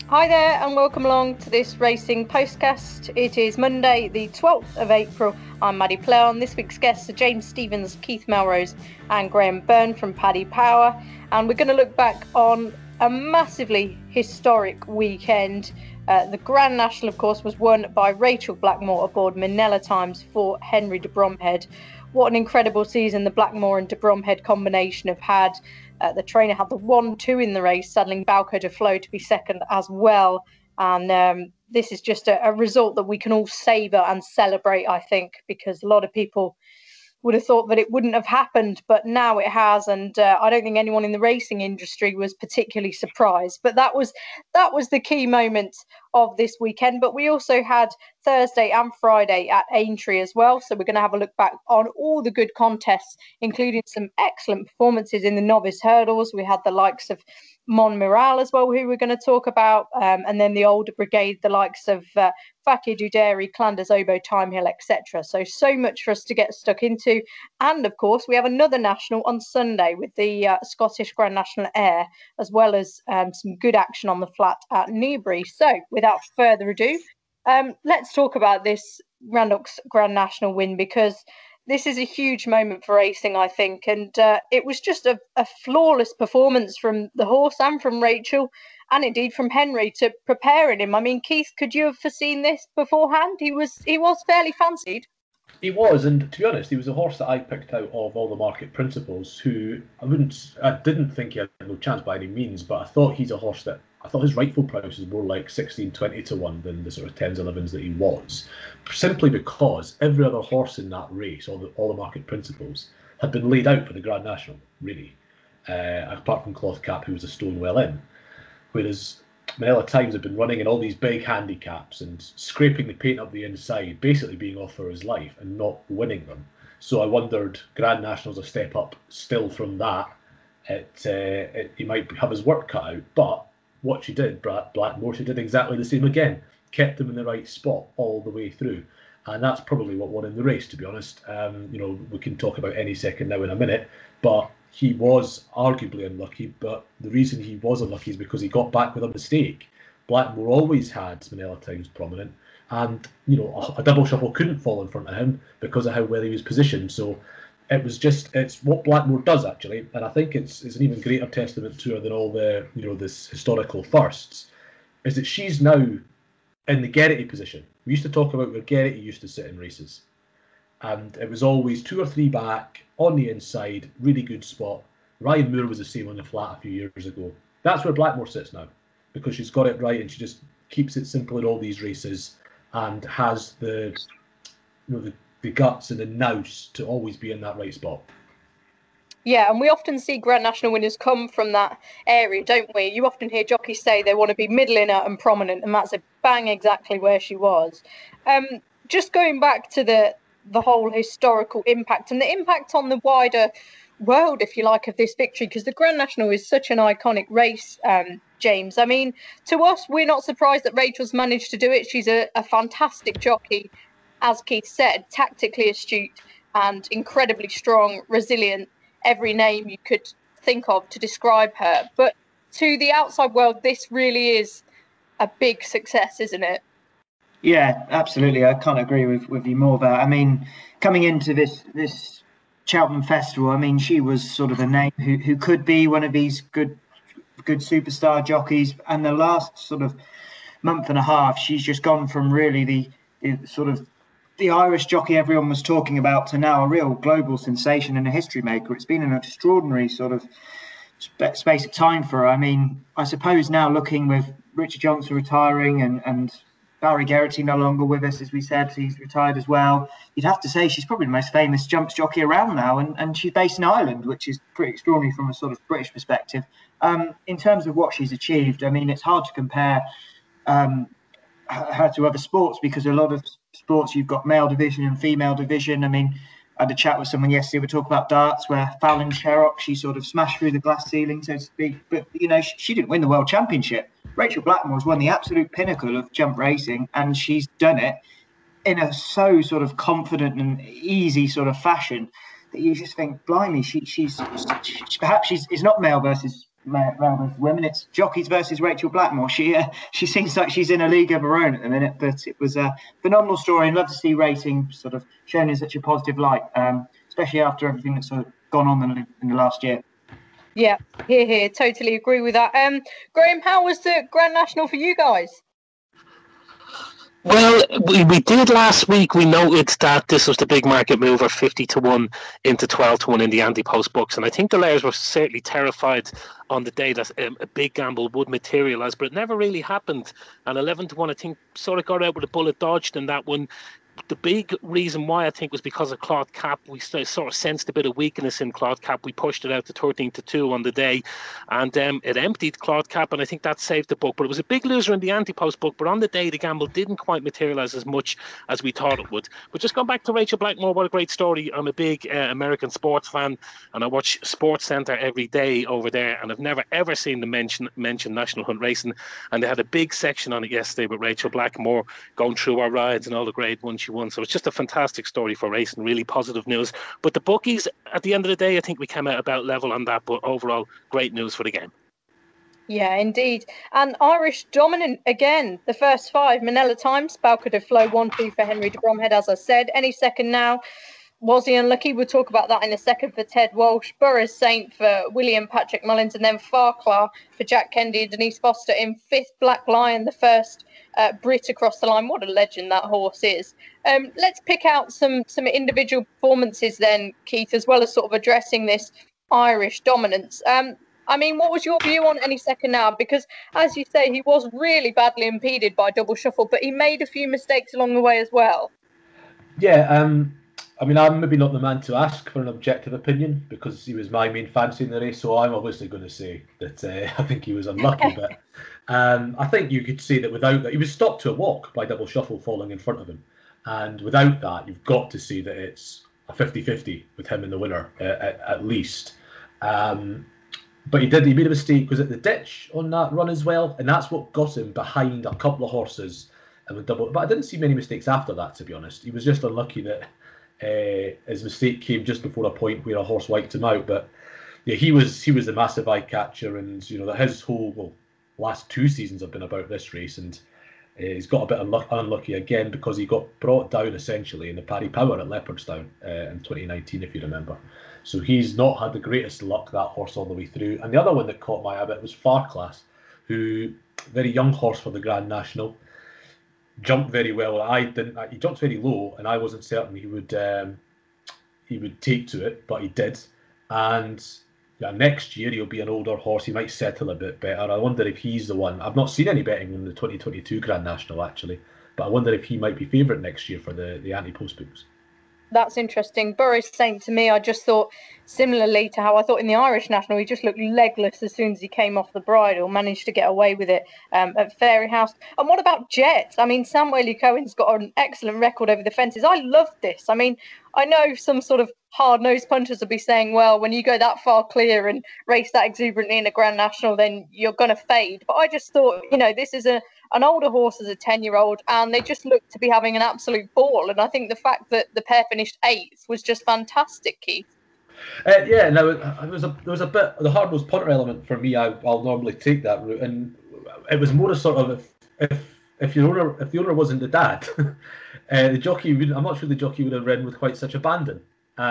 Hi there and welcome along to this racing postcast. It is Monday the 12th of April. I'm Maddie Plough. This week's guests are James Stephens, Keith Melrose and Graham Byrne from Paddy Power, and we're going to look back on a massively historic weekend. The Grand National, of course, was won by Rachel Blackmore aboard Minella Times for Henry de Bromhead. What an incredible season the Blackmore and de Bromhead combination have had. The trainer had the 1-2 in the race, saddling Bauco de Flo to be second as well. And this is just a result that we can all savour and celebrate, I think, because a lot of people would have thought that it wouldn't have happened, but now it has, and I don't think anyone in the racing industry was particularly surprised. But that was the key moment of this weekend. But we also had Thursday and Friday at Aintree as well, so we're going to have a look back on all the good contests, including some excellent performances in the novice hurdles. We had the likes of Montmiral as well, who we're going to talk about, and then the older brigade, the likes of Fakir Duderi, Clanders Obo, Time Hill, etc. So much for us to get stuck into. And of course, we have another national on Sunday with the Scottish Grand National Air, as well as some good action on the flat at Newbury. So without further ado, let's talk about this Randox Grand National win, because this is a huge moment for racing, I think. And it was just a flawless performance from the horse and from Rachel, and indeed from Henry, to preparing him. I mean, Keith, could you have foreseen this beforehand? He was fairly fancied. He was, and to be honest, he was a horse that I picked out of all the market principals, who I didn't think he had no chance by any means, but I thought he's a horse that I thought his rightful price was more like 16, 20 to 1 than the sort of 10s, 11s that he was, simply because every other horse in that race, all the market principals, had been laid out for the Grand National, really, apart from Cloth Cap, who was a stone well in. Whereas Minella Times had been running in all these big handicaps and scraping the paint up the inside, basically being off for his life and not winning them. So I wondered, Grand National's a step up still from that. He might have his work cut out, but what she did, Blackmore, she did exactly the same again. Kept him in the right spot all the way through. And that's probably what won in the race, to be honest. We can talk about Any Second now in a minute, but he was arguably unlucky. But the reason he was unlucky is because he got back with a mistake. Blackmore always had Minella Times prominent, and a double shuffle couldn't fall in front of him because of how well he was positioned. So it's what Blackmore does, actually, and I think it's an even greater testament to her than all the this historical firsts, is that she's now in the Geraghty position. We used to talk about where Geraghty used to sit in races, and it was always 2 or 3 back on the inside, really good spot. Ryan Moore was the same on the flat a few years ago. That's where Blackmore sits now, because she's got it right and she just keeps it simple in all these races and has the guts and the nous to always be in that right spot. Yeah, and we often see Grand National winners come from that area, don't we? You often hear jockeys say they want to be middling and prominent, and that's a bang exactly where she was. Just going back to the whole historical impact and the impact on the wider world, if you like, of this victory, because the Grand National is such an iconic race, James. I mean, to us, we're not surprised that Rachel's managed to do it. She's a fantastic jockey, as Keith said, tactically astute and incredibly strong, resilient, every name you could think of to describe her. But to the outside world, this really is a big success, isn't it? Yeah, absolutely. I can't agree with you more there. I mean, coming into this Cheltenham Festival, I mean, she was sort of a name who could be one of these good superstar jockeys. And the last sort of month and a half, she's just gone from really the sort of the Irish jockey everyone was talking about to now a real global sensation and a history maker. It's been an extraordinary sort of space of time for her. I mean, I suppose now looking with Richard Johnson retiring and Barry Geraghty no longer with us, as we said, he's retired as well. You'd have to say she's probably the most famous jumps jockey around now, and she's based in Ireland, which is pretty extraordinary from a sort of British perspective. In terms of what she's achieved, I mean, it's hard to compare her to other sports, because a lot of sports you've got male division and female division. I mean, I had a chat with someone yesterday. We talked about darts, where Fallon Sherrock, she sort of smashed through the glass ceiling, so to speak. But she didn't win the world championship. Rachel Blackmore's won the absolute pinnacle of jump racing, and she's done it in a so sort of confident and easy sort of fashion that you just think, blimey, she's perhaps it's not male versus Melbourne's women. It's jockeys versus Rachel Blackmore. She seems like she's in a league of her own at the minute. But it was a phenomenal story, and love to see racing sort of shown in such a positive light, especially after everything that's sort of gone on in the last year. Yeah, here, totally agree with that. Graham, how was the Grand National for you guys? Well, we did last week. We noted that this was the big market mover, 50-1 into 12-1 in the anti-post books, and I think the layers were certainly terrified on the day that a big gamble would materialise, but it never really happened. And 11-1, I think, sort of got out with a bullet dodged in that one. The big reason why, I think, was because of Cloth Cap. We sort of sensed a bit of weakness in Cloth Cap. We pushed it out to 13-2 on the day, and it emptied Cloth Cap, and I think that saved the book. But it was a big loser in the anti-post book, but on the day, the gamble didn't quite materialise as much as we thought it would. But just going back to Rachel Blackmore, what a great story. I'm a big American sports fan, and I watch Sports Centre every day over there, and I've never, ever seen them mention National Hunt Racing, and they had a big section on it yesterday with Rachel Blackmore going through our rides and all the grade ones she won. So it's just a fantastic story for racing, really positive news. But the bookies, at the end of the day, I think we came out about level on that, but overall, great news for the game. Yeah, indeed. And Irish dominant again. The first five, Minella Times, Balca de Flo, 1-2 for Henry de Bromhead, as I said. Any second now. Was he unlucky? We'll talk about that in a second for Ted Walsh. Burroughs Saint for William Patrick Mullins, and then Farclar for Jack Kennedy and Denise Foster in fifth. Black Lion, the first Brit across the line. What a legend that horse is. Let's pick out some individual performances then, Keith, as well as sort of addressing this Irish dominance. I mean, what was your view on Any Second Now? Because, as you say, he was really badly impeded by Double Shuffle, but he made a few mistakes along the way as well. Yeah, I mean, I'm maybe not the man to ask for an objective opinion because he was my main fancy in the race, so I'm obviously going to say that I think he was unlucky. But I think you could say that without that, he was stopped to a walk by Double Shuffle falling in front of him. And without that, you've got to say that it's a 50-50 with him in the winner, at least. But he made a mistake. Was it the ditch on that run as well? And that's what got him behind a couple of horses. But I didn't see many mistakes after that, to be honest. He was just unlucky that his mistake came just before a point where a horse wiped him out. But yeah, he was the massive eye catcher, and you know that his whole last two seasons have been about this race, and he's got a bit unlucky again because he got brought down essentially in the Paddy Power at Leopardstown in 2019, if you remember. So he's not had the greatest luck, that horse, all the way through. And the other one that caught my eye a bit was Farclas, who very young horse for the Grand National. Jumped very well. He jumped very low, and I wasn't certain he would take to it, but he did. And yeah, next year he'll be an older horse. He might settle a bit better. I wonder if he's the one. I've not seen any betting in the 2022 Grand National actually, but I wonder if he might be favourite next year for the anti-post books. That's interesting. Burroughs Saint, to me, I just thought similarly to how I thought in the Irish National, he just looked legless as soon as he came off the bridle, managed to get away with it at Fairyhouse. And what about Jet? I mean, Sam Whaley-Cohen's got an excellent record over the fences. I love this. I mean, I know some sort of hard-nosed punters will be saying, well, when you go that far clear and race that exuberantly in a Grand National, then you're going to fade. But I just thought, you know, this is an older horse as a 10-year-old, and they just looked to be having an absolute ball. And I think the fact that the pair finished 8th was just fantastic, Keith. Yeah, no, there was a bit the hard-nosed punter element for me. I'll normally take that route, and it was more a sort of if the owner wasn't the dad, the jockey I'm not sure the jockey would have ridden with quite such abandon.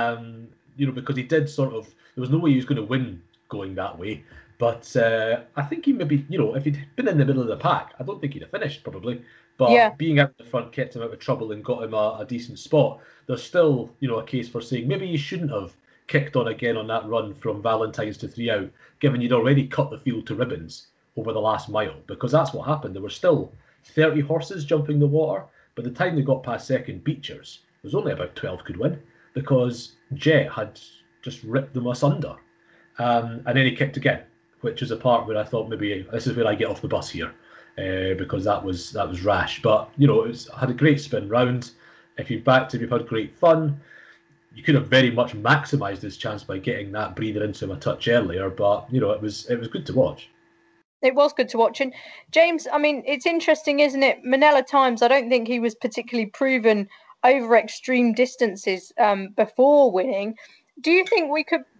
You know, because he did sort of, there was no way he was going to win going that way. But I think he maybe, you know, if he'd been in the middle of the pack, I don't think he'd have finished probably. But being out the front kept him out of trouble and got him a decent spot. There's still, you know, a case for saying maybe he shouldn't have kicked on again on that run from Valentine's to 3 out, given you'd already cut the field to ribbons over the last mile, because that's what happened. There were still 30 horses jumping the water. By the time they got past second Beechers, there was only about 12 could win, because Jet had just ripped them asunder. And then he kicked again, which is a part where I thought maybe this is where I get off the bus here, because that was rash. But you know, had a great spin round. If you've backed him, you've had great fun. You could have very much maximised his chance by getting that breather into him a touch earlier. But you know, it was good to watch. It was good to watch. And James, I mean, it's interesting, isn't it? Minella Times, I don't think he was particularly proven over extreme distances before winning. Do you think we could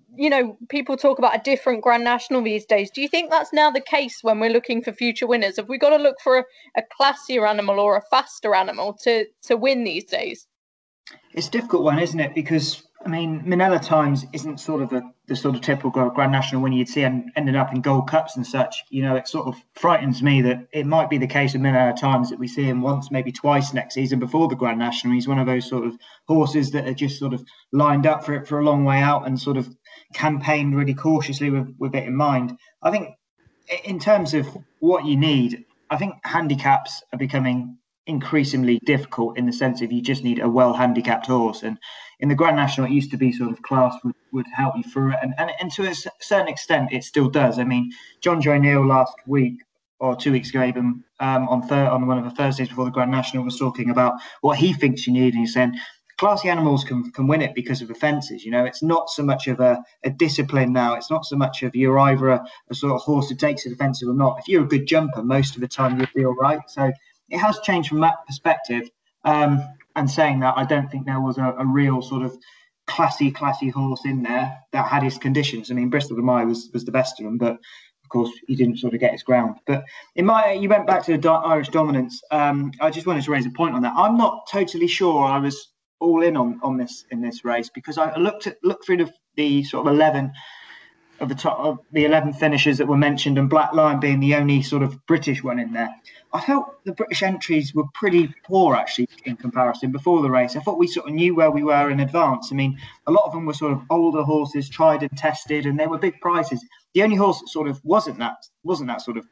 people talk about a different Grand National these days. Do you think that's now the case when we're looking for future winners? Have we got to look for a classier animal or a faster animal to win these days? It's a difficult one, isn't it? Because Minella Times isn't sort of the sort of typical Grand National winner you'd see ending up in Gold Cups and such. It sort of frightens me that it might be the case of Minella Times that we see him once, maybe twice next season before the Grand National. He's one of those sort of horses that are just sort of lined up for it for a long way out and sort of campaigned really cautiously with it in mind. I think in terms of what you need, I think handicaps are becoming increasingly difficult in the sense of you just need a well-handicapped horse. And in the Grand National, it used to be sort of class would help you through it. And to a certain extent, it still does. John Joe Neal last week or 2 weeks ago, even on one of the Thursdays before the Grand National, was talking about what he thinks you need. And he's saying classy animals can win it because of the fences. It's not so much of a discipline now. It's not so much of you're either a sort of horse who takes to the fences or not. If you're a good jumper, most of the time you'll be all right. So it has changed from that perspective. And saying that, I don't think there was a real sort of classy horse in there that had his conditions. Bristol de Mai was the best of them, but of course he didn't sort of get his ground. But you went back to the Irish dominance. I just wanted to raise a point on that. I'm not totally sure I was all in on this in this race, because I looked through the sort of 11 of the 11 finishers that were mentioned, and Black Lion being the only sort of British one in there. I felt the British entries were pretty poor, actually, in comparison before the race. I thought we sort of knew where we were in advance. A lot of them were sort of older horses, tried and tested, and they were big prizes. The only horse that sort of wasn't that sort of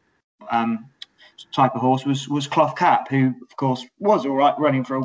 type of horse was Cloth Cap, who, of course, was all right running for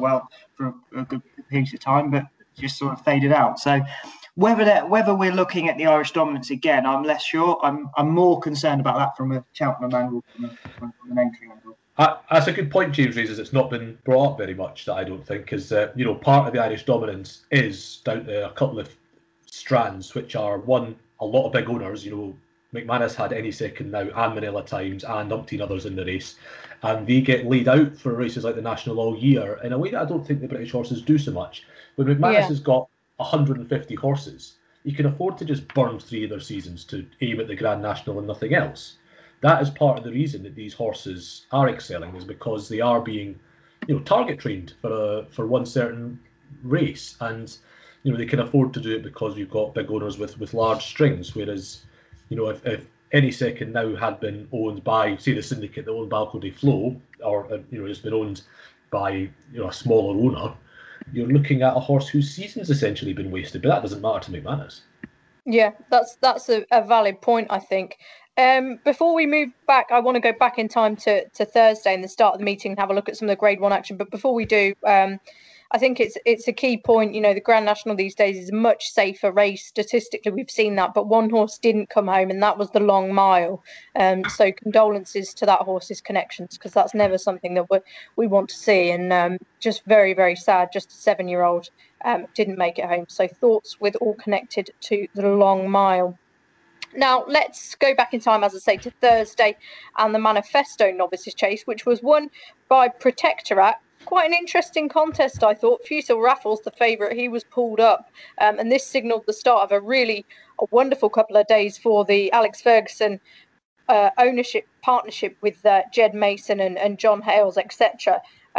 a good piece of time, but just sort of faded out. So whether we're looking at the Irish dominance again, I'm less sure. I'm more concerned about that from a Cheltenham angle, from an entry angle. That's a good point James raises. It's not been brought up very much, that I don't think, because part of the Irish dominance is down to a couple of strands, which are, one, a lot of big owners. McManus had Any Second Now and Minella Times and umpteen others in the race, and they get laid out for races like the National all year in a way that I don't think the British horses do so much. When McManus has got 150 horses, you can afford to just burn 3 of their seasons to aim at the Grand National and nothing else. That is part of the reason that these horses are excelling, is because they are being, target trained for one certain race, and they can afford to do it because we've got big owners with large strings. Whereas, if Any Second Now had been owned by, say, the syndicate that owned Balco des Flos, or just been owned by a smaller owner, you're looking at a horse whose season's essentially been wasted. But that doesn't matter to McManus. Yeah, that's a valid point, I think. Before we move back, I want to go back in time to Thursday and the start of the meeting and have a look at some of the Grade 1 action. But before we do, I think it's a key point. The Grand National these days is a much safer race. Statistically, we've seen that. But one horse didn't come home, and that was the Long Mile. So condolences to that horse's connections, because that's never something that we want to see. And just very, very sad. Just a 7-year-old didn't make it home. So thoughts with all connected to the Long Mile. Now, let's go back in time, as I say, to Thursday and the Manifesto Novices Chase, which was won by Protectorat. Quite an interesting contest, I thought. Fusil Raffles, the favourite, he was pulled up. And this signalled the start of a wonderful couple of days for the Alex Ferguson ownership partnership with Jed Mason and John Hales, etc.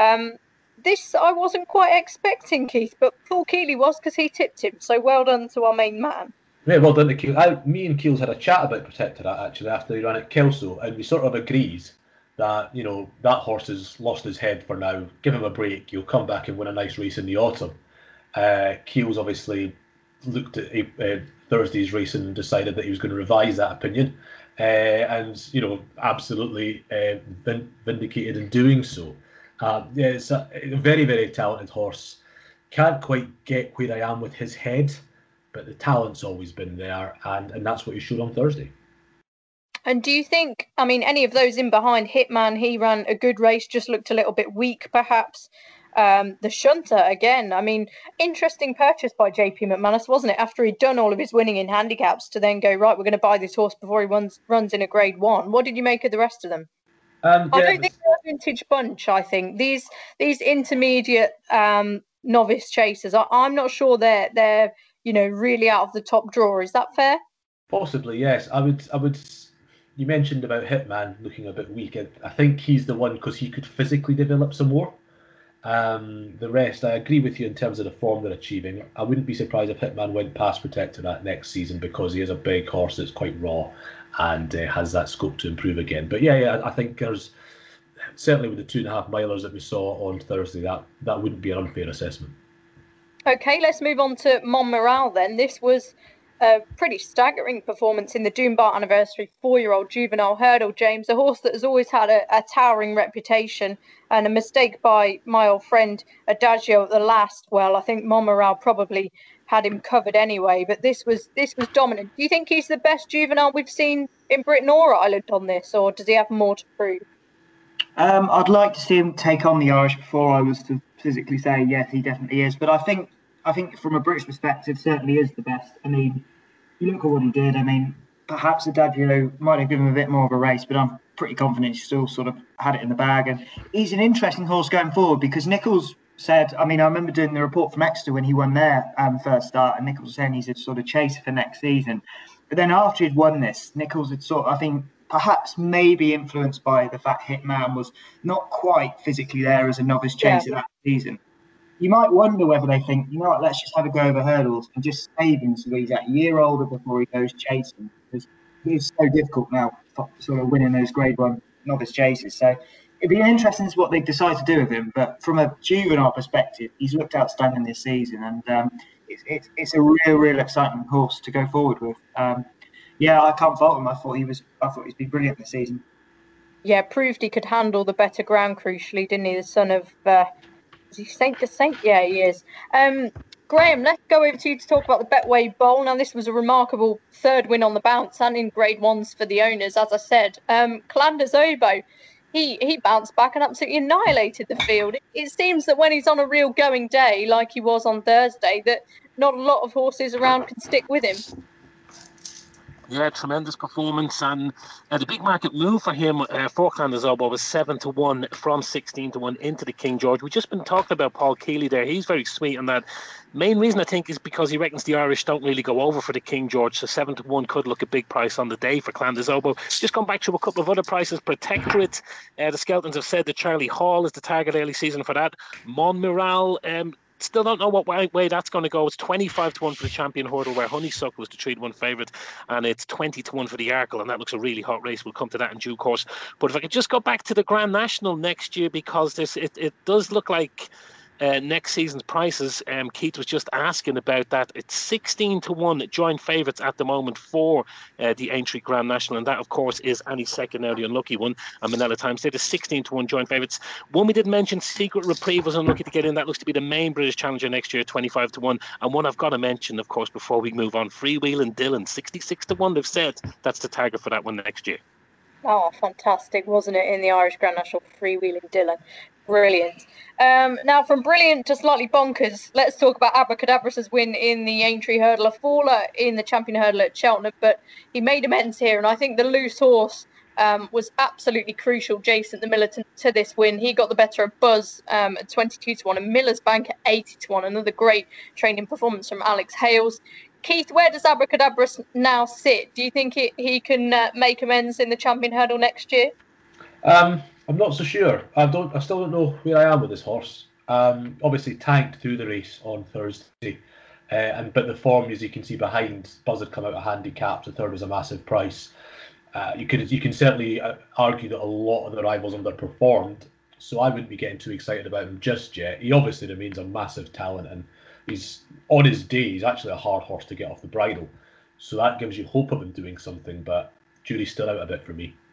This I wasn't quite expecting, Keith, but Paul Keeley was, because he tipped him. So well done to our main man. Yeah, well done to Keel. Me and Keels had a chat about Protectorat, actually, after he ran at Kelso, and we sort of agreed that, that horse has lost his head for now. Give him a break. He'll come back and win a nice race in the autumn. Keels obviously looked at Thursday's race and decided that he was going to revise that opinion, and, absolutely vindicated in doing so. It's a very, very talented horse. Can't quite get where I am with his head, but the talent's always been there, and that's what he showed on Thursday. And do you think, any of those in behind, Hitman, he ran a good race, just looked a little bit weak, perhaps. The Shunter, again, interesting purchase by JP McManus, wasn't it? After he'd done all of his winning in handicaps, to then go, right, we're going to buy this horse before he runs in a Grade 1. What did you make of the rest of them? I don't think they're a vintage bunch, I think. These intermediate novice chasers, I'm not sure they're really out of the top drawer. Is that fair? Possibly, yes. I would. You mentioned about Hitman looking a bit weak. I think he's the one because he could physically develop some more. The rest, I agree with you in terms of the form they're achieving. I wouldn't be surprised if Hitman went past Protectorate next season because he is a big horse that's quite raw and has that scope to improve again. But yeah, I think there's certainly with the 2.5 milers that we saw on Thursday, that wouldn't be an unfair assessment. Okay, let's move on to Montmiral then. This was a pretty staggering performance in the Dunbar Anniversary 4-year-old juvenile hurdle, James, a horse that has always had a towering reputation, and a mistake by my old friend Adagio at the last. Well, I think Montmiral probably had him covered anyway, but this was dominant. Do you think he's the best juvenile we've seen in Britain or Ireland on this, or does he have more to prove? I'd like to see him take on the Irish before I was to physically say yes, he definitely is. But I think from a British perspective, certainly is the best. I mean, you look at what he did. I mean, perhaps Adagio might have given him a bit more of a race, but I'm pretty confident he still sort of had it in the bag. And he's an interesting horse going forward because Nicholls said, I mean, I remember doing the report from Exeter when he won their first start, and Nicholls was saying he's a sort of chaser for next season. But then after he'd won this, Nicholls had I think, perhaps maybe influenced by the fact Hitman was not quite physically there as a novice chaser that season. You might wonder whether they think, let's just have a go over hurdles and just save him so he's a year older before he goes chasing. Because it's so difficult now, sort of winning those Grade 1 novice chases. So it'd be interesting to see what they decide to do with him. But from a juvenile perspective, he's looked outstanding this season, and it's a real exciting horse to go forward with. I can't fault him. I thought he's been brilliant this season. Yeah, proved he could handle the better ground, crucially, didn't he? The son of, is he Saint de Saint? Yeah, he is. Graham, let's go over to you to talk about the Betway Bowl. Now, this was a remarkable third win on the bounce and in Grade 1s for the owners, as I said. Clanders Obo, he bounced back and absolutely annihilated the field. It seems that when he's on a real going day, like he was on Thursday, that not a lot of horses around can stick with him. Yeah, tremendous performance, and the big market move for him for Clanders Obo was 7-1 from 16-1 into the King George. We've just been talking about Paul Keeley there. He's very sweet on that. Main reason I think is because he reckons the Irish don't really go over for the King George, so 7-1 could look a big price on the day for Clanders Obo. Just going back to a couple of other prices. Protectorate, the Skeltons have said that Charlie Hall is the target early season for that. Montmiral, still don't know what way that's going to go. It's 25-1 for the Champion Hurdle, where Honeysuckle was the 3-1 favourite, and it's 20-1 for the Arkle, and that looks a really hot race. We'll come to that in due course. But if I could just go back to the Grand National next year, because it does look like next season's prices, Keith was just asking about that. It's 16-1 joint favourites at the moment for the Aintree Grand National, and that of course is Annie Second, now the unlucky one, and Manila Times. They're the 16-1 joint favourites. One we did mention, Secret Reprieve, was unlucky to get in. That looks to be the main British challenger next year, 25-1. And one I've got to mention, of course, before we move on, Freewheeling Dylan, 66-1. They've said that's the target for that one next year. Oh, fantastic, wasn't it, in the Irish Grand National, Freewheeling Dylan. Brilliant. Now, from brilliant to slightly bonkers, let's talk about Abracadabras's win in the Aintree Hurdle. A faller in the Champion Hurdle at Cheltenham, but he made amends here, and I think the loose horse was absolutely crucial, Jason the Miller, to this win. He got the better of Buzz at 22-1 and Miller's Bank at 80-1. Another great training performance from Alex Hales. Keith, where does Abracadabras now sit? Do you think he can make amends in the Champion Hurdle next year? I'm not so sure. I still don't know where I am with this horse. Obviously tanked through the race on Thursday, but the form, as you can see behind, Buzz had come out a handicap. The third was a massive price. You can certainly argue that a lot of the rivals underperformed, so I wouldn't be getting too excited about him just yet. He obviously remains a massive talent, and he's on his day. He's actually a hard horse to get off the bridle, so that gives you hope of him doing something. But jury's still out a bit for me.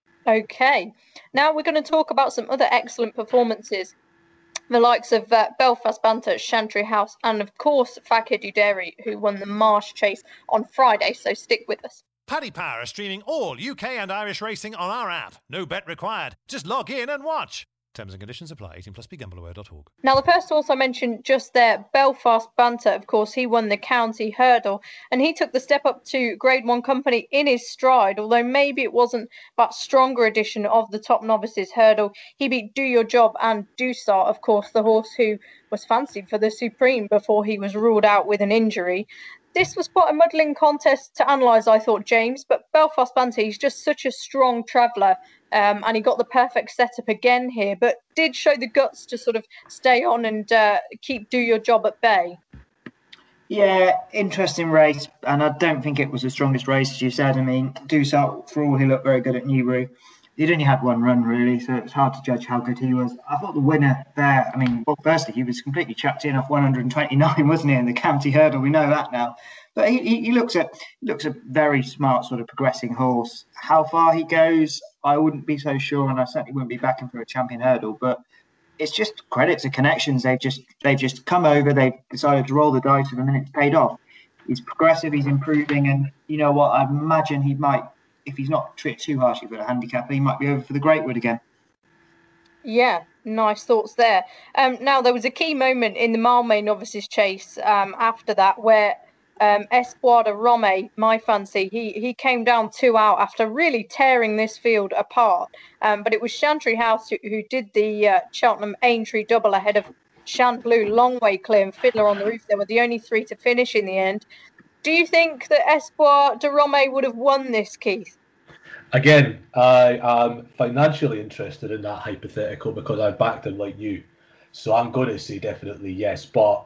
Okay, now we're going to talk about some other excellent performances. The likes of Belfast Banter, Chantry House, and of course Fakir Duderi, who won the Marsh Chase on Friday, so stick with us. Paddy Power is streaming all UK and Irish racing on our app. No bet required. Just log in and watch. Terms and conditions apply. 18 plus BGambleAware.org. Now, the first horse I mentioned just there, Belfast Banter, of course, he won the county hurdle and he took the step up to Grade 1 company in his stride, although maybe it wasn't that stronger edition of the Top Novices hurdle. He beat Do Your Job and Do Start, of course, the horse who was fancied for the Supreme before he was ruled out with an injury. This was quite a muddling contest to analyse, I thought, James, but Belfast Banter, he's just such a strong traveller. And he got the perfect setup again here, but did show the guts to sort of stay on and keep Do Your Job at bay. Yeah, interesting race, and I don't think it was the strongest race, as you said. I mean, Do Start, for all he looked very good at Newbury, he'd only had one run, really, so it's hard to judge how good he was. I thought the winner there, I mean, well, firstly, he was completely chucked in off 129, wasn't he, in the county hurdle? We know that now. But he looks a very smart sort of progressing horse. How far he goes, I wouldn't be so sure, and I certainly wouldn't be backing for a champion hurdle. But it's just credit to Connections. They've just come over. They've decided to roll the dice, and then it's paid off. He's progressive. He's improving, and you know what? I imagine he might, if he's not treated too harshly for the handicapper, he might be over for the Greatwood again. Yeah, nice thoughts there. Now, there was a key moment in the Mildmay Novices Chase after that where Espoir de Rome, my fancy, he came down 2 out after really tearing this field apart. But it was Chantry House who did the Cheltenham Aintree double ahead of Shan Blue, Long Way Clear and Fiddler on the Roof. They were the only 3 to finish in the end. Do you think that Espoir de Rome would have won this, Keith? Again, I am financially interested in that hypothetical because I backed him like you. So I'm going to say definitely yes. But,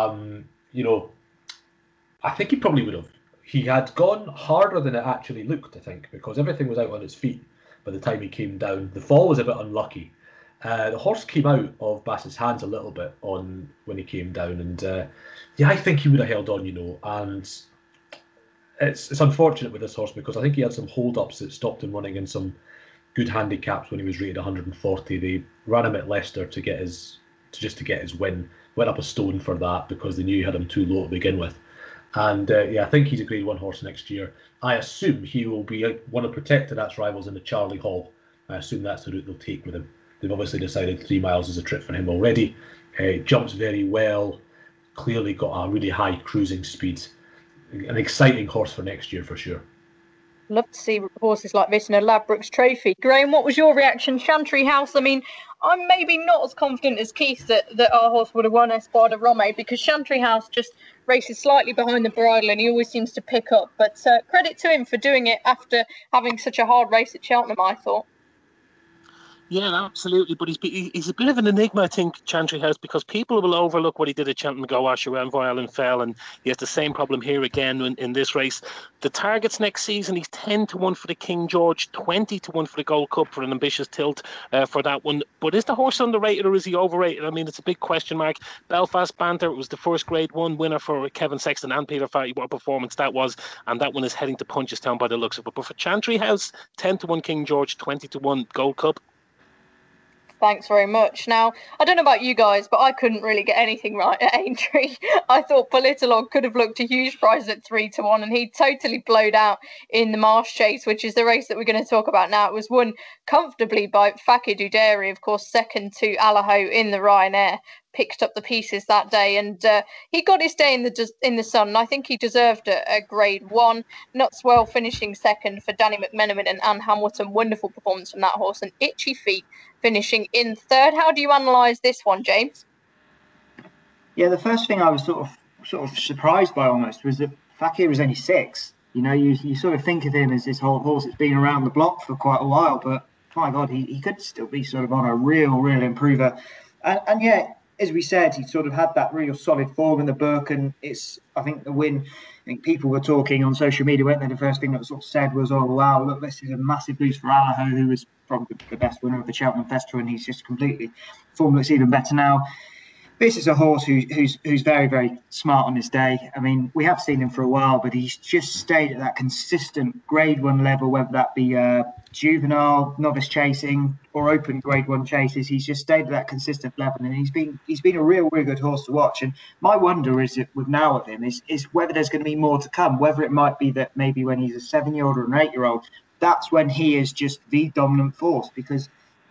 I think he probably would have. He had gone harder than it actually looked, I think, because everything was out on its feet by the time he came down. The fall was a bit unlucky. The horse came out of Bass's hands a little bit on when he came down. And, I think he would have held on, And it's unfortunate with this horse because I think he had some hold-ups that stopped him running in some good handicaps when he was rated 140. They ran him at Leicester to get his win. Went up a stone for that because they knew he had him too low to begin with. And I think he's a Grade 1 horse next year. I assume he will be one of Protectorat's rivals in the Charlie Hall. I assume that's the route they'll take with him. They've obviously decided 3 miles is a trip for him already. Jumps very well. Clearly got a really high cruising speed. An exciting horse for next year for sure. Love to see horses like this in a Ladbrokes Trophy. Graham, what was your reaction? Chantry House, I mean, I'm maybe not as confident as Keith that our horse would have won Espoir de Rome because Chantry House just races slightly behind the bridle and he always seems to pick up. But credit to him for doing it after having such a hard race at Cheltenham, I thought. Yeah, absolutely. But he's a bit of an enigma, I think, Chantry House, because people will overlook what he did at Cheltenham Go Asher and fell, and he has the same problem here again in this race. The targets next season, he's 10-1 for the King George, 20-1 for the Gold Cup for an ambitious tilt for that one. But is the horse underrated or is he overrated? I mean, it's a big question mark. Belfast Banter was the first Grade 1 winner for Kevin Sexton and Peter Farrelly. What a performance that was. And that one is heading to Punchestown by the looks of it. But for Chantry House, 10-1 King George, 20-1 Gold Cup. Thanks very much. Now, I don't know about you guys, but I couldn't really get anything right at Aintree. I thought Politolog could have looked a huge prize at 3-1, and he totally blowed out in the Marsh Chase, which is the race that we're going to talk about now. It was won comfortably by Fakir Duderi, of course, second to Allaho in the Ryanair. Picked up the pieces that day, and he got his day in the sun. And I think he deserved a Grade 1. Nutswell finishing second for Danny McMenamin and Anne Hamilton. Wonderful performance from that horse, and Itchy Feet finishing in third. How do you analyse this one, James? Yeah, the first thing I was sort of surprised by almost was that Fakir was only 6. You sort of think of him as this whole horse that's been around the block for quite a while, but my God, he could still be sort of on a real improver, and yet. As we said, he sort of had that real solid form in the book, and I think the win. I think people were talking on social media, weren't they? The first thing that was sort of said was, "Oh wow, look, this is a massive boost for Allaho, who was probably the best winner of the Cheltenham Festival, and he's just completely form looks even better now." This is a horse who's very, very smart on his day. I mean, we have seen him for a while, but he's just stayed at that consistent Grade 1 level, whether that be juvenile, novice chasing, or open Grade 1 chases. He's just stayed at that consistent level, and he's been a real good horse to watch. And my wonder is with now of him is whether there's going to be more to come. Whether it might be that maybe when he's a 7-year-old or an 8-year-old, that's when he is just the dominant force, because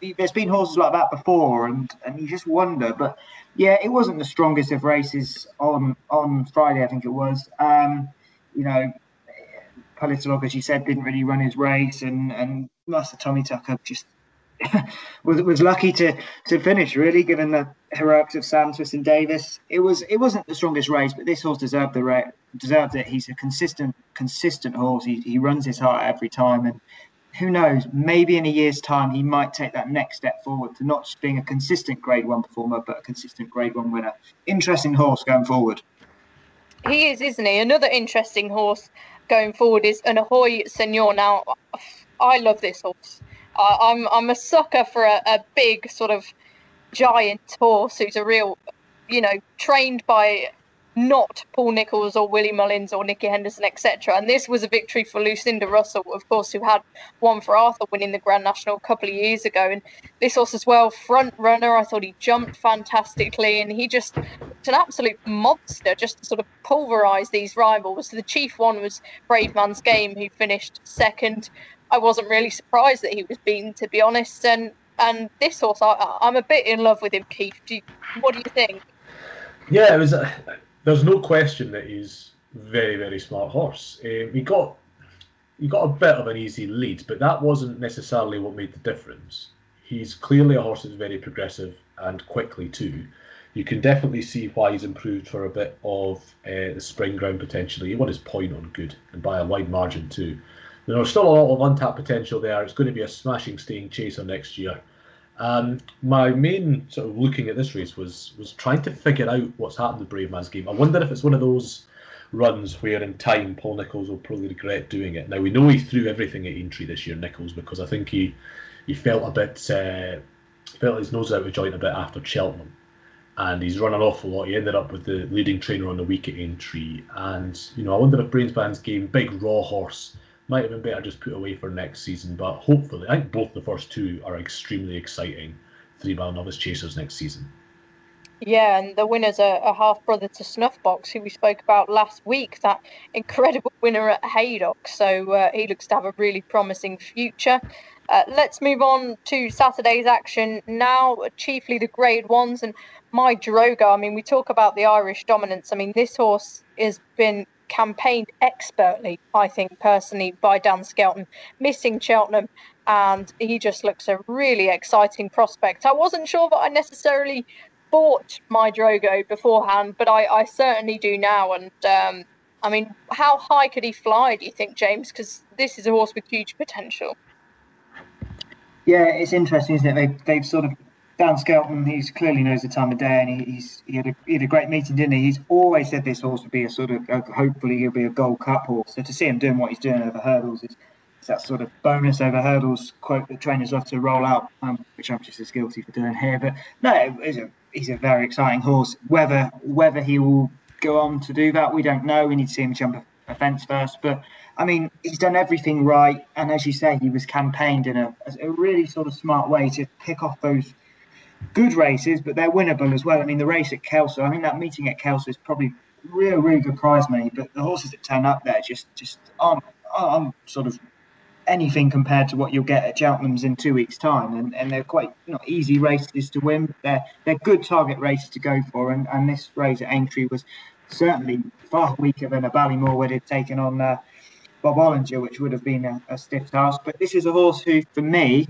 there's been horses like that before, and you just wonder. But yeah, it wasn't the strongest of races on Friday, I think it was. You know, Politolog, as you said, didn't really run his race, and Master Tommy Tucker just was lucky to finish, really, given the heroics of Santos and Davis. It wasn't the strongest race, but this horse deserved it. He's a consistent horse. He runs his heart every time, and who knows, maybe in a year's time he might take that next step forward to not just being a consistent Grade 1 performer, but a consistent Grade 1 winner. Interesting horse going forward. He is, isn't he? Another interesting horse going forward is an Ahoy Senor. Now, I love this horse. I'm a sucker for a big sort of giant horse who's a real, trained by not Paul Nicholls or Willie Mullins or Nicky Henderson, etc. And this was a victory for Lucinda Russell, of course, who had won for Arthur, winning the Grand National a couple of years ago. And this horse as well, front runner. I thought he jumped fantastically, and he just it's an absolute monster, just to sort of pulverise these rivals. The chief one was Brave Man's Game, who finished second. I wasn't really surprised that he was beaten, to be honest. And this horse, I'm a bit in love with him, Keith. What do you think? Yeah, it was. There's no question that he's very, very smart horse. He got a bit of an easy lead, but that wasn't necessarily what made the difference. He's clearly a horse that's very progressive and quickly too. You can definitely see why he's improved for a bit of the spring ground potentially. He won his point on good, and by a wide margin too. There's still a lot of untapped potential there. It's going to be a smashing staying chaser next year. My main sort of looking at this race was trying to figure out what's happened to Brave Man's Game. I wonder if it's one of those runs where in time Paul Nicholls will probably regret doing it. Now we know he threw everything at Aintree this year, Nicholls, because I think he felt a bit felt his nose out of joint a bit after Cheltenham, and he's run an awful lot. He ended up with the leading trainer on the week at Aintree, and I wonder if Brave Man's Game, big raw horse, might have been better just put away for next season, but hopefully, I think both the first two are extremely exciting 3-mile novice chasers next season. Yeah, and the winner's a half-brother to Snuffbox, who we spoke about last week, that incredible winner at Haydock. So he looks to have a really promising future. Let's move on to Saturday's action now, chiefly the Grade 1s. And My Droga, I mean, we talk about the Irish dominance. I mean, this horse has been campaigned expertly, I think, personally, by Dan Skelton, missing Cheltenham, and he just looks a really exciting prospect. I wasn't sure that I necessarily bought My Drogo beforehand, but I certainly do now. And I mean, how high could he fly, do you think, James? Because this is a horse with huge potential. Yeah, it's interesting, isn't it? They've sort of, Dan Skelton, he clearly knows the time of day, and he had a great meeting, didn't he? He's always said this horse would be a sort of, hopefully he'll be a Gold Cup horse. So to see him doing what he's doing over hurdles is that sort of bonus over hurdles quote that trainers love to roll out, which I'm just as guilty for doing here. But no, he's a very exciting horse. Whether he will go on to do that, we don't know. We need to see him jump a fence first. But I mean, he's done everything right, and as you say, he was campaigned in a really sort of smart way to pick off those good races, but they're winnable as well. I mean, the race at Kelso, I think that meeting at Kelso is probably really good prize money, but the horses that turn up there just aren't sort of anything compared to what you'll get at Cheltenham's in 2 weeks' time, and they're quite not easy races to win. They're good target races to go for, and this race at Aintree was certainly far weaker than a Ballymore would have taken on Bob Ollinger, which would have been a stiff task. But this is a horse who, for me,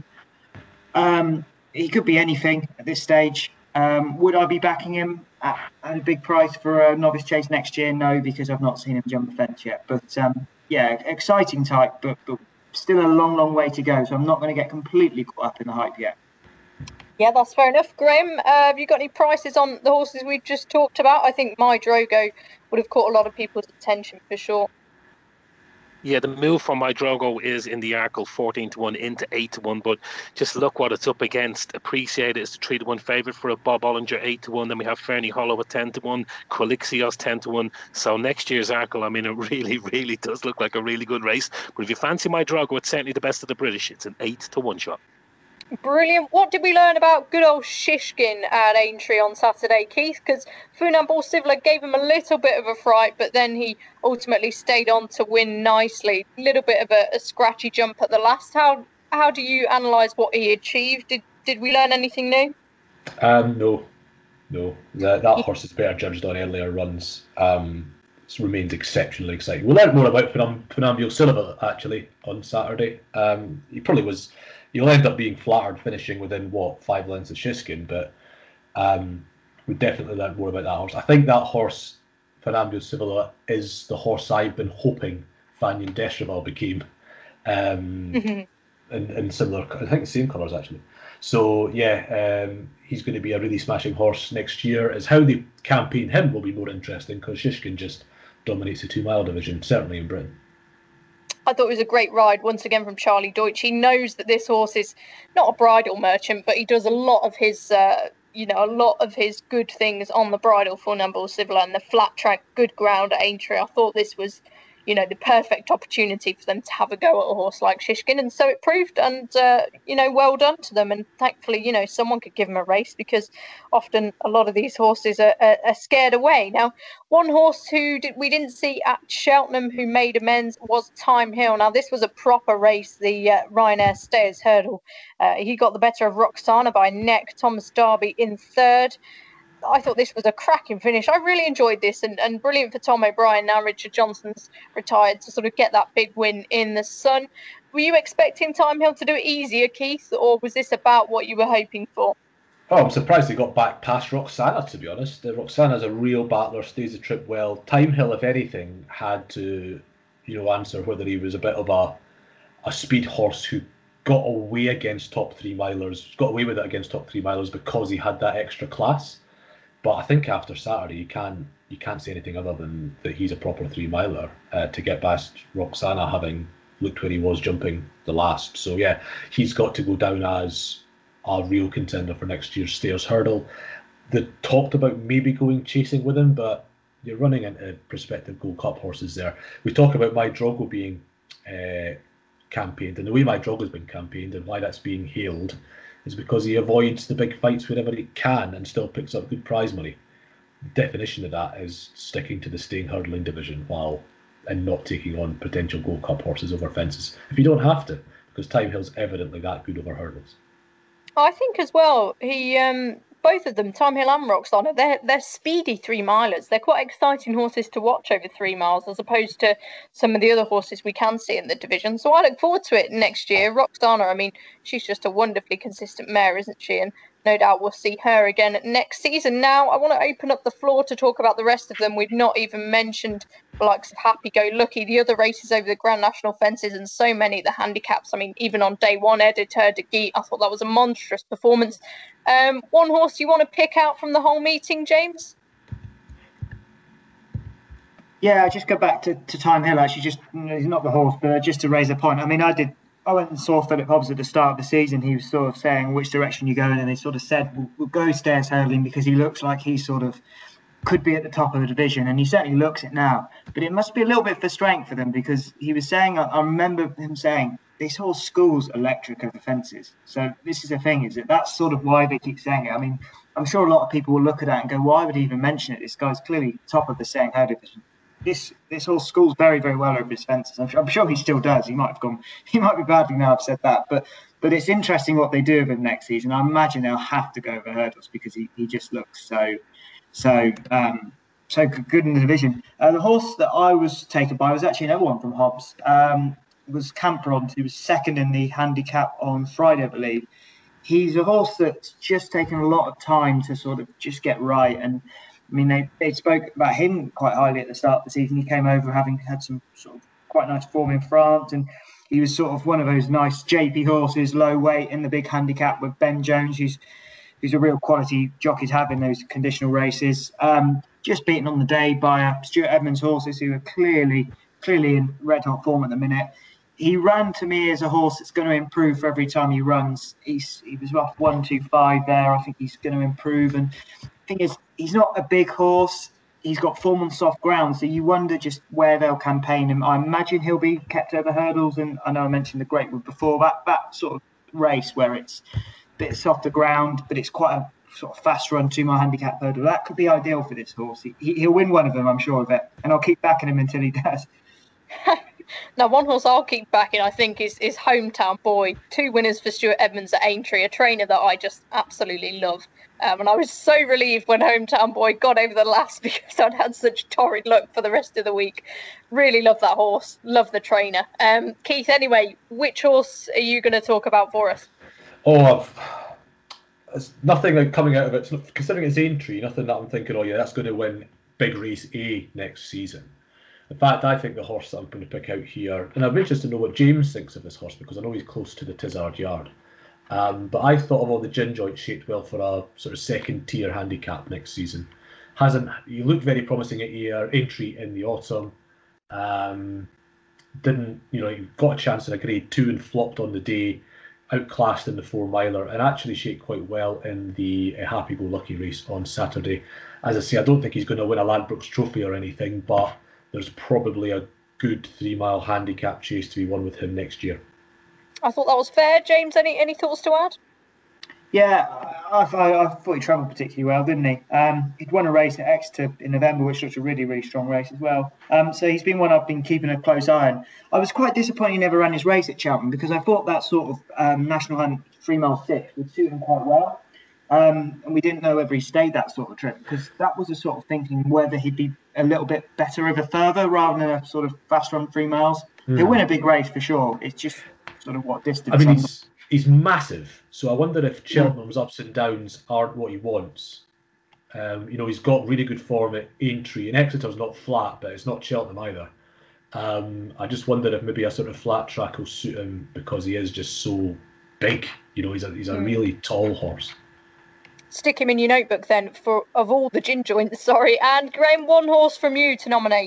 he could be anything at this stage. Would I be backing him at a big price for a novice chase next year? No, because I've not seen him jump the fence yet. But yeah, exciting type, but still a long way to go. So I'm not going to get completely caught up in the hype yet. Yeah, that's fair enough. Graham, have you got any prices on the horses we just talked about? I think My Drogo would have caught a lot of people's attention for sure. Yeah, the move from My Drogo is in the Arkle 14-1 into 8-1, but just look what it's up against. Appreciate it is the 3-1 favourite for a Bob Ollinger 8-1. Then we have Fernie Hollow at 10-1, Quilixios 10-1. So next year's Arkle, I mean, it really does look like a really good race. But if you fancy My Drogo, it's certainly the best of the British. It's an 8-1 shot. Brilliant. What did we learn about good old Shishkin at Aintree on Saturday, Keith? Because Funambul Sivler gave him a little bit of a fright, but then he ultimately stayed on to win nicely. A little bit of a scratchy jump at the last. How do you analyse what he achieved? Did we learn anything new? No. That horse is better judged on earlier runs. It remains exceptionally exciting. We'll learn more about Funambule Silva actually on Saturday. He'll end up being flattered finishing within 5 lengths of Shishkin, but we definitely learn more about that horse. I think that horse, Funambule Silva, is the horse I've been hoping Fanyan Deshraval became. In similar, I think the same colours actually. So yeah, he's going to be a really smashing horse next year. As how they campaign him will be more interesting because Shishkin just dominates the 2-mile division, certainly in Britain. I thought it was a great ride once again from Charlie Deutsch. He knows that this horse is not a bridle merchant, but he does a lot of his, good things on the bridle for Funambule Silva and the flat track, good ground at Aintree. I thought this was, the perfect opportunity for them to have a go at a horse like Shishkin, and so it proved. And well done to them. And thankfully, someone could give them a race because often a lot of these horses are scared away. Now, one horse we didn't see at Cheltenham who made amends was Time Hill. Now, this was a proper race, the Ryanair Stayers Hurdle. He got the better of Roxana by a neck. Thomas Darby in third. I thought this was a cracking finish. I really enjoyed this, and brilliant for Tom O'Brien. Now Richard Johnson's retired to sort of get that big win in the sun. Were you expecting Time Hill to do it easier, Keith, or was this about what you were hoping for? Oh, I'm surprised they got back past Roxana, to be honest. Roxana's a real battler, stays the trip well. Time Hill, if anything, had to, answer whether he was a bit of a speed horse who got away against top 3-milers, got away with it against top 3-milers because he had that extra class. But I think after Saturday, you can't say anything other than that he's a proper 3-miler to get past Roxana, having looked where he was jumping the last. So yeah, he's got to go down as a real contender for next year's Stayers Hurdle. They talked about maybe going chasing with him, but you're running into prospective Gold Cup horses there. We talk about My Drogo being campaigned, and the way My Drogo's been campaigned and why that's being hailed is because he avoids the big fights wherever he can and still picks up good prize money. The definition of that is sticking to the staying hurdling division and not taking on potential Gold Cup horses over fences if you don't have to, because Time Hill's evidently that good over hurdles. I think as well, he both of them, Time Hill and Roxana, they're speedy 3-milers. They're quite exciting horses to watch over 3 miles, as opposed to some of the other horses we can see in the division. So I look forward to it next year. Roxana, I mean, she's just a wonderfully consistent mare, isn't she? And no doubt we'll see her again next season. Now, I want to open up the floor to talk about the rest of them. We've not even mentioned the likes of Happy Go Lucky, the other races over the Grand National fences, and so many of the handicaps. I mean, even on day one, Editeur de Guy, I thought that was a monstrous performance. One horse you want to pick out from the whole meeting, James? Yeah, I'll just go back to Time Hill, actually. Just, he's not the horse, but just to raise a point. I mean, I went and saw Philip Hobbs at the start of the season. He was sort of saying which direction you're going, and they sort of said, we'll go Stayers Hurdling because he looks like he sort of could be at the top of the division, and he certainly looks it now. But it must be a little bit for strength for them, because he was saying, I remember him saying, this whole school's electric over fences. So this is the thing, is that's sort of why they keep saying it. I mean, I'm sure a lot of people will look at that and go, why would he even mention it? This guy's clearly top of the Staying Hurdle division. This whole school's very, very well over his fences. I'm sure he still does. He might be badly now I've said that, but it's interesting what they do with him next season. I imagine they'll have to go over hurdles because he just looks so good in the division. The horse that I was taken by was actually another one from Hobbs. It was Camperon, who was second in the handicap on Friday, I believe. He's a horse that's just taken a lot of time to sort of just get right. And I mean, they spoke about him quite highly at the start of the season. He came over having had some sort of quite nice form in France, and he was sort of one of those nice JP horses, low weight in the big handicap with Ben Jones, who's a real quality jockey to have in those conditional races. Just beaten on the day by Stuart Edmonds horses who are clearly in red hot form at the minute. He ran to me as a horse that's going to improve for every time he runs. He was off 1-2-5 there. I think he's going to improve. And the thing is, he's not a big horse. He's got form on soft ground, so you wonder just where they'll campaign him. I imagine he'll be kept over hurdles, and I know I mentioned the Greatwood before. That sort of race where it's a bit softer ground, but it's quite a sort of fast run 2-mile handicap hurdle. That could be ideal for this horse. He'll win one of them, I'm sure of it, and I'll keep backing him until he does. Now, one horse I'll keep backing, I think, is Hometown Boy. 2 winners for Stuart Edmonds at Aintree, a trainer that I just absolutely love. And I was so relieved when Hometown Boy got over the last because I'd had such torrid luck for the rest of the week. Really love that horse. Love the trainer. Keith, anyway, which horse are you going to talk about for us? There's nothing like coming out of it. Considering it's Aintree, nothing that I'm thinking, oh yeah, that's going to win Big Race A next season. In fact, I think the horse that I'm going to pick out here, and I'm interested to know what James thinks of this horse because I know he's close to the Tizard Yard. But I thought of all the gin joints shaped well for a sort of second tier handicap next season. He looked very promising at Aintree in the autumn. He got a chance in a grade 2 and flopped on the day, outclassed in the 4-miler, and actually shaped quite well in the Happy Go Lucky race on Saturday. As I say, I don't think he's going to win a Ladbrokes trophy or anything, but there's probably a good 3-mile handicap chase to be won with him next year. I thought that was fair. James, any thoughts to add? Yeah, I thought he travelled particularly well, didn't he? He'd won a race at Exeter in November, which was a really, really strong race as well. So he's been one I've been keeping a close eye on. I was quite disappointed he never ran his race at Cheltenham because I thought that sort of National Hunt 3-mile 6 would suit him quite well. And we didn't know whether he stayed that sort of trip because that was the sort of thinking whether he'd be a little bit better over further rather than a sort of fast run 3 miles. He'll win a big race for sure. It's just sort of what distance. I mean, he's massive, so I wonder if Cheltenham's ups and downs aren't what he wants. He's got really good form at Aintree, and Exeter's not flat, but it's not Cheltenham either. I just wonder if maybe a sort of flat track will suit him because he is just so big. He's a really tall horse. Stick him in your notebook then of all the gin joints. And Graham, one horse from you to nominate.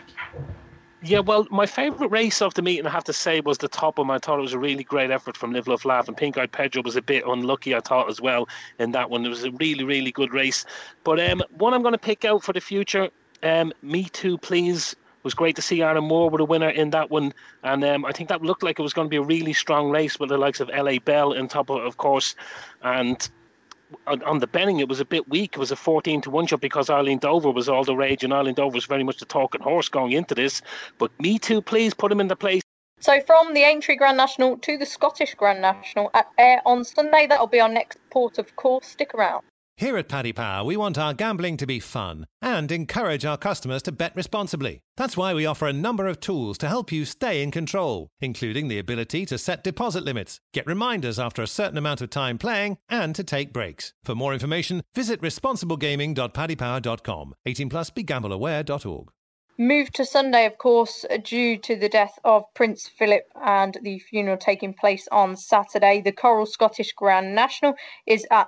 Yeah, well, my favourite race of the meeting, I have to say, was the Topham. I thought it was a really great effort from Live Love Laugh, and Pink Eyed Pedro was a bit unlucky, I thought, as well, in that one. It was a really, really good race. But one I'm going to pick out for the future, Me Too Please. It was great to see Aaron Moore with a winner in that one, and I think that looked like it was going to be a really strong race with the likes of LA Bell in top of course, and on the betting, it was a bit weak. It was a 14-1 shot because Arlene Dover was all the rage, and Arlene Dover was very much the talking horse going into this. But Me Too Please, put him in the place. So from the Aintree Grand National to the Scottish Grand National at Ayr on Sunday, that'll be our next port of call. Stick around. Here at Paddy Power, we want our gambling to be fun and encourage our customers to bet responsibly. That's why we offer a number of tools to help you stay in control, including the ability to set deposit limits, get reminders after a certain amount of time playing, and to take breaks. For more information, visit responsiblegaming.paddypower.com. 18+, begambleaware.org. Move to Sunday, of course, due to the death of Prince Philip and the funeral taking place on Saturday. The Coral Scottish Grand National is at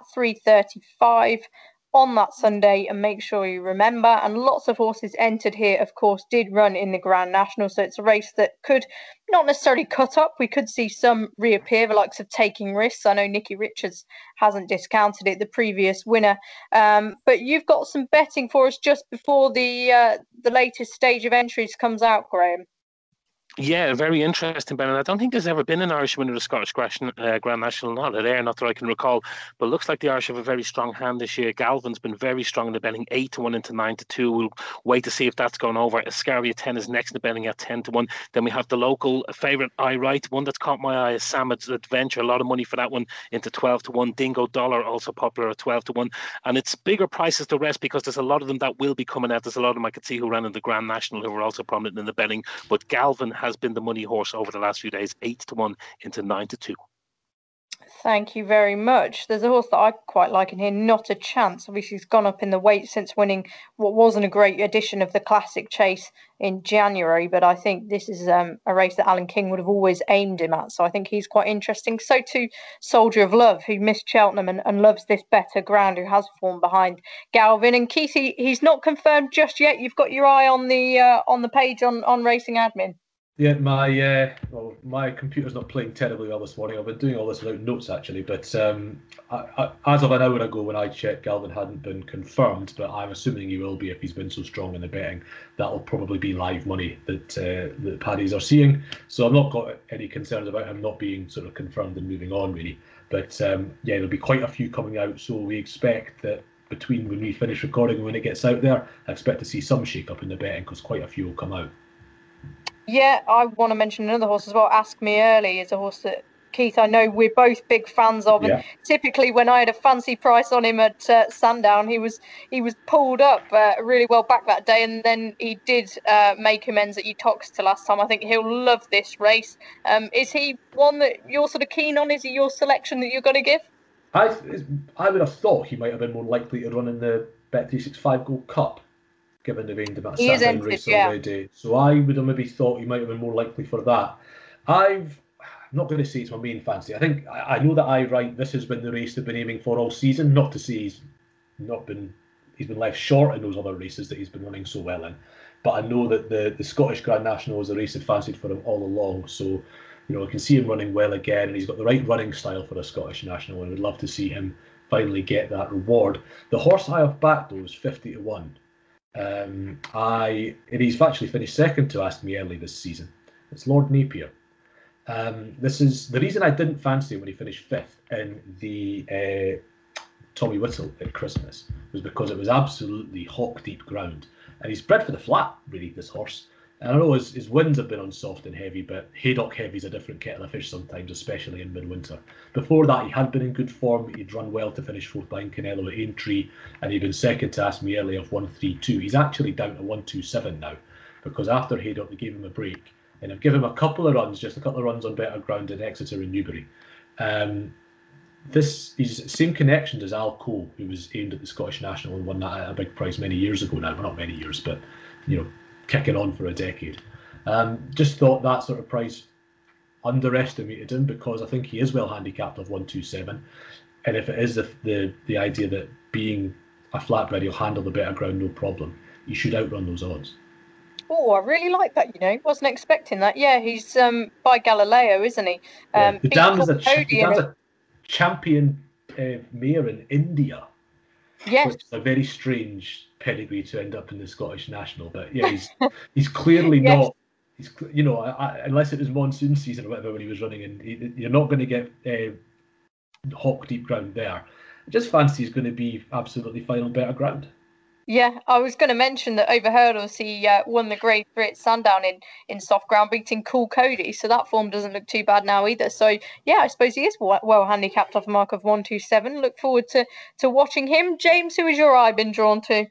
3:35 on that Sunday, and make sure you remember. And lots of horses entered here, of course, did run in the Grand National, so it's a race that could not necessarily cut up. We could see some reappear, the likes of Taking Risks. I know Nicky Richards hasn't discounted it, the previous winner. But you've got some betting for us just before the latest stage of entries comes out, Graham. Yeah, very interesting, Ben. And I don't think there's ever been an Irish winner of the Scottish Grand National, not at Ayr, not that I can recall. But it looks like the Irish have a very strong hand this year. Galvin's been very strong in the betting, 8-1 into 9-2. We'll wait to see if that's going over. Ascaria 10 is next in the betting at 10-1. Then we have the local favourite, I Right. One that's caught my eye is Samad's Adventure. A lot of money for that one into 12-1. Dingo Dollar, also popular at 12-1. And it's bigger prices to rest because there's a lot of them that will be coming out. There's a lot of them I could see who ran in the Grand National who were also prominent in the betting. But Galvin has been the money horse over the last few days, 8-1 into 9-2. Thank you very much. There's a horse that I quite like in here, Not a Chance. Obviously, he's gone up in the weight since winning what wasn't a great edition of the Classic Chase in January, but I think this is a race that Alan King would have always aimed him at, so I think he's quite interesting. So too Soldier of Love, who missed Cheltenham and loves this better ground, who has formed behind Galvin. And Keith, he's not confirmed just yet. You've got your eye on the page on Racing Admin. Yeah, my computer's not playing terribly well this morning. I've been doing all this without notes actually, but as of an hour ago when I checked, Galvin hadn't been confirmed, but I'm assuming he will be if he's been so strong in the betting. That'll probably be live money that Paddies are seeing. So I've not got any concerns about him not being sort of confirmed and moving on really. But there'll be quite a few coming out, so we expect that between when we finish recording and when it gets out there, I expect to see some shake up in the betting because quite a few will come out. Yeah, I want to mention another horse as well. Ask Me Early is a horse that, Keith, I know we're both big fans of. Yeah. And typically when I had a fancy price on him at Sandown, he was pulled up really well back that day, and then he did make amends at Uttoxeter last time. I think he'll love this race. Is he one that you're sort of keen on? Is he your selection that you're going to give? I would have thought he might have been more likely to run in the Bet365 Gold Cup, given the range about Saturday race already. So I would have maybe thought he might have been more likely for that. I'm not going to say it's my main fancy. I think I know that this has been the race they've been aiming for all season. Not to say he's been left short in those other races that he's been running so well in. But I know that the Scottish Grand National is a race I've fancied for him all along. So, I can see him running well again, and he's got the right running style for a Scottish National, and I would love to see him finally get that reward. The horse I have backed, though, is 50 to 1. And he's actually finished second to Ask Me Early this season. It's Lord Napier. This is the reason I didn't fancy him when he finished fifth in the Tommy Whittle at Christmas, was because it was absolutely hawk deep ground, and he's bred for the flat, really, this horse. And I know his wins have been on soft and heavy, but Haydock heavy's a different kettle of fish sometimes, especially in midwinter. Before that, he had been in good form. He'd run well to finish fourth behind Canelo at Aintree, and he'd been second to Ask Me Early of 132. He's actually down to 127 now, because after Haydock, they gave him a break, and I've given him a couple of runs on better ground in Exeter and Newbury. He's same connections as Al Cole, who was aimed at the Scottish National and won that at a big price many years ago now. Well, not many years, but kicking on for a decade. Just thought that sort of price underestimated him, because I think he is well handicapped of 127, and if it is the idea that being a flatbread he'll handle the better ground no problem, he should outrun those odds. Oh, I really like that. Wasn't expecting that. Yeah, he's by Galileo, isn't he? The Dam's a champion mare in India. Yes. Which is a very strange pedigree to end up in the Scottish National. But yeah, he's clearly not. He's unless it was monsoon season or whatever when he was running, and you're not going to get hawk deep ground there. I just fancy he's going to be absolutely fine on better ground. Yeah, I was going to mention that over hurdles he won the Grade 3 at Sandown in soft ground, beating Cool Cody, so that form doesn't look too bad now either. So yeah, I suppose he is well handicapped off a mark of 127. Look forward to watching him. James, who has your eye been drawn to?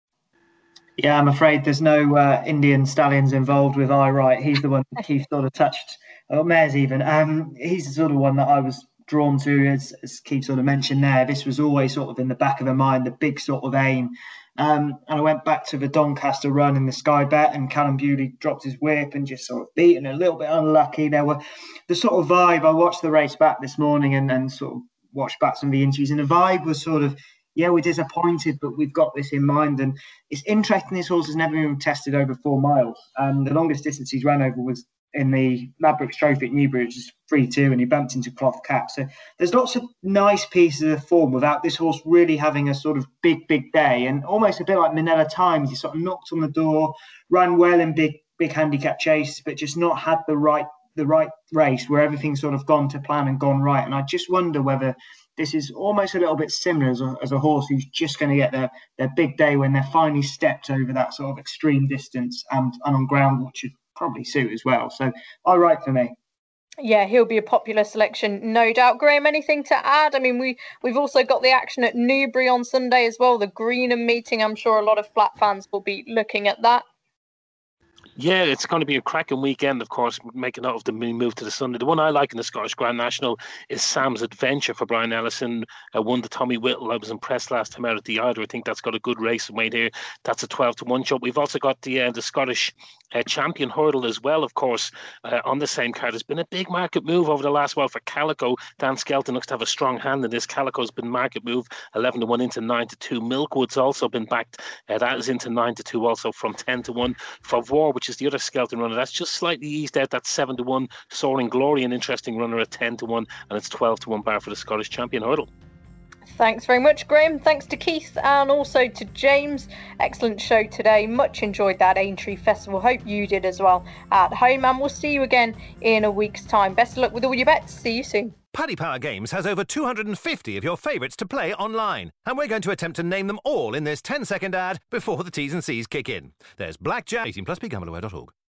Yeah, I'm afraid there's no Indian stallions involved with Eye Right. He's the one that Keith sort of touched, or mares even. He's the sort of one that I was drawn to, as Keith sort of mentioned there. This was always sort of in the back of her mind, the big sort of aim. And I went back to the Doncaster run in the Sky Bet, and Callum Bewley dropped his whip and just sort of beaten, a little bit unlucky. There were the sort of vibe. I watched the race back this morning and sort of watched back some of the interviews, and the vibe was sort of, yeah, we're disappointed, but we've got this in mind. And it's interesting, this horse has never been tested over 4 miles. The longest distance he's ran over was in the Ladbrokes Trophy at Newbury, which is 3-2, and he bumped into Cloth Cap. So there's lots of nice pieces of form without this horse really having a sort of big day, and almost a bit like Minella Times. He sort of knocked on the door, ran well in big handicap chases, but just not had the right race where everything's sort of gone to plan and gone right. And I just wonder whether this is almost a little bit similar as a horse who's just going to get their big day when they're finally stepped over that sort of extreme distance and on ground, which should probably suit as well. So All Right for me. Yeah, he'll be a popular selection, no doubt. Graham, anything to add? I mean, we've also got the action at Newbury on Sunday as well, the Greenham meeting. I'm sure a lot of flat fans will be looking at that. Yeah, it's going to be a cracking weekend, of course, making out of the move to the Sunday. The one I like in the Scottish Grand National is Sam's Adventure for Brian Ellison. Won the Tommy Whittle. I was impressed last time out at the Eider. I think that's got a good race weight here. That's a 12 to 1 shot. We've also got the Scottish Champion Hurdle as well, of course, on the same card. There's been a big market move over the last while for Calico. Dan Skelton looks to have a strong hand in this. Calico's been market move 11 to 1 into 9 to 2. Milkwood's also been backed. That is into 9 to 2 also from 10 to 1. For War, which is the other Skelton runner, that's just slightly eased out. That's 7 to 1. Soaring Glory, an interesting runner at 10 to 1, and it's 12 to 1 bar for the Scottish Champion Hurdle. Thanks very much, Graham. Thanks to Keith and also to James. Excellent show today. Much enjoyed that Aintree Festival. Hope you did as well at home, and we'll see you again in a week's time. Best of luck with all your bets. See you soon. Paddy Power Games has over 250 of your favourites to play online, and we're going to attempt to name them all in this 10-second ad before the T's and C's kick in. There's Blackjack. 18+, begambleaware.org.